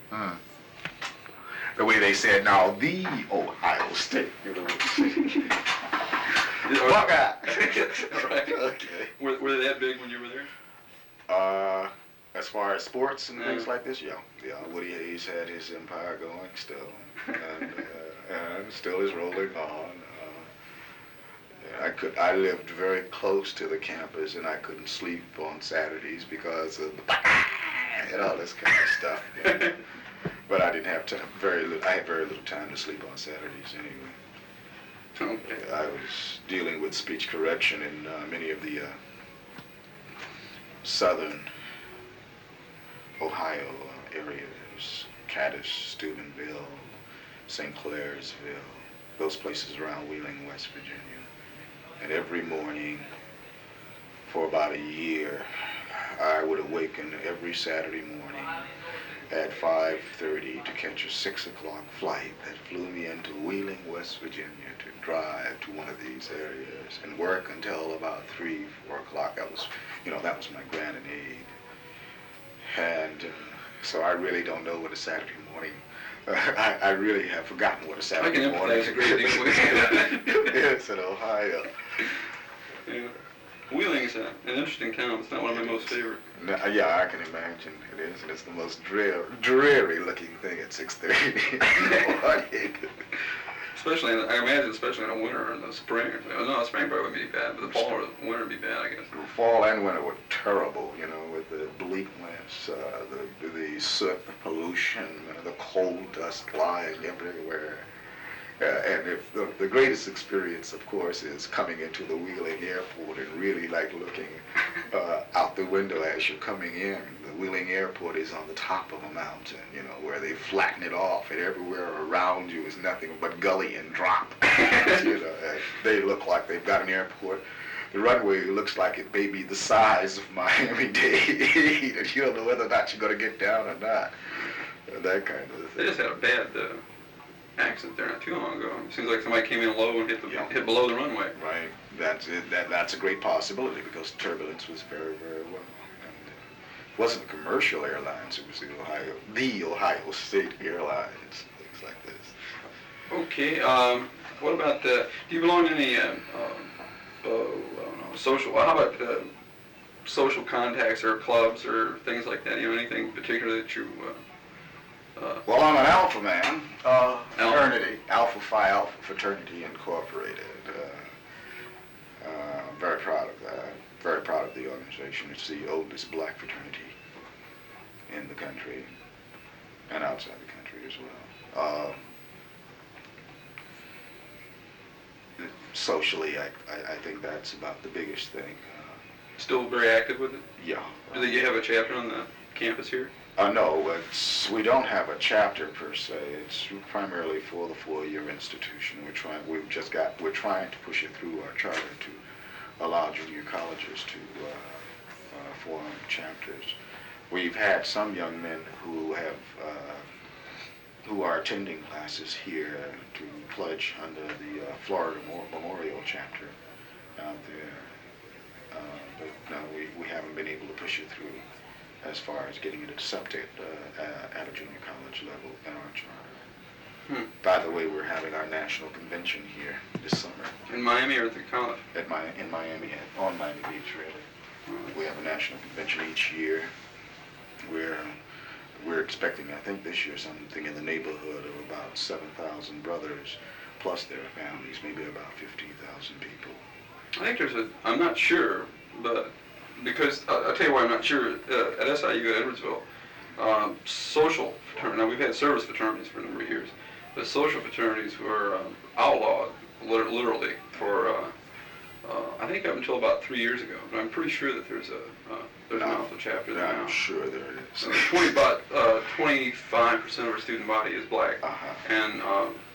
Mm. The way they said, now the Ohio State University. Buckeye. Right. Okay. Were they that big when you were there? As far as sports and things like this, yeah. Woody Hayes had his empire going still, and still is rolling on. I lived very close to the campus, and I couldn't sleep on Saturdays because of the and all this kind of stuff. Yeah. But I didn't have time. I had very little time to sleep on Saturdays anyway. Okay. I was dealing with speech correction in many of the southern Ohio areas, Caddish, Steubenville, St. Clairsville, those places around Wheeling, West Virginia. And every morning for about a year, I would awaken every Saturday morning at 5:30 to catch a 6 o'clock flight that flew me into Wheeling, West Virginia to drive to one of these areas and work until about 3, 4 o'clock. That was my grandin aid. And so I really don't know what a Saturday morning, I really have forgotten what a Saturday morning is. I can empathize a great deal with you. Yes, in Ohio. Yeah. Wheeling is an interesting town. It's not one of my most favorite. No, yeah, I can imagine it is, and it's the most dreary-looking thing at 6:30 in the morning. Especially, I imagine, especially in the winter and the spring. No, spring probably wouldn't be bad, but the fall or the winter would be bad, I guess. The fall and winter were terrible, with the bleakness, the soot, the pollution, the coal dust flying everywhere. And if the greatest experience, of course, is coming into the Wheeling Airport and really looking out the window as you're coming in. The Wheeling Airport is on the top of a mountain, where they flatten it off, and everywhere around you is nothing but gully and drop. They look like they've got an airport. The runway looks like it may be the size of Miami-Dade, and you don't know whether or not you're going to get down or not. That kind of thing. They just had a bad accident there not too long ago. It seems like somebody came in low and hit below the runway. Right. That's it. That's a great possibility because turbulence was very, very low. And it wasn't commercial airlines. It was the Ohio State Airlines, things like this. Okay. What about do you belong to any social? How about social contacts or clubs or things like that? Anything particular that you? Well, I'm an Alpha man, fraternity, Alpha Phi Alpha Fraternity Incorporated. Very proud of that. Very proud of the organization. It's the oldest black fraternity in the country and outside the country as well. Socially, I think that's about the biggest thing. Still very active with it? Yeah. Do you have a chapter on the campus here? No, we don't have a chapter per se. It's primarily for the four-year institution. We're trying to push it through our charter to allow junior colleges to form chapters. We've had some young men who are attending classes here to pledge under the Florida Memorial chapter out there, but no, we haven't been able to push it through as far as getting it accepted at a junior college level in our charter. By the way, we're having our national convention here this summer. In Miami or at the college? In Miami, on Miami Beach, really. We have a national convention each year. We're expecting, I think this year, something in the neighborhood of about 7,000 brothers, plus their families, maybe about 15,000 people. I think I'm not sure, but because I'll tell you why I'm not sure. At SIU at Edwardsville, social fraternity. Now we've had service fraternities for a number of years, but social fraternities were outlawed literally for I think up until about 3 years ago. But I'm pretty sure that there's an Alpha chapter there now. I'm sure there is. About 25% of our student body is black, and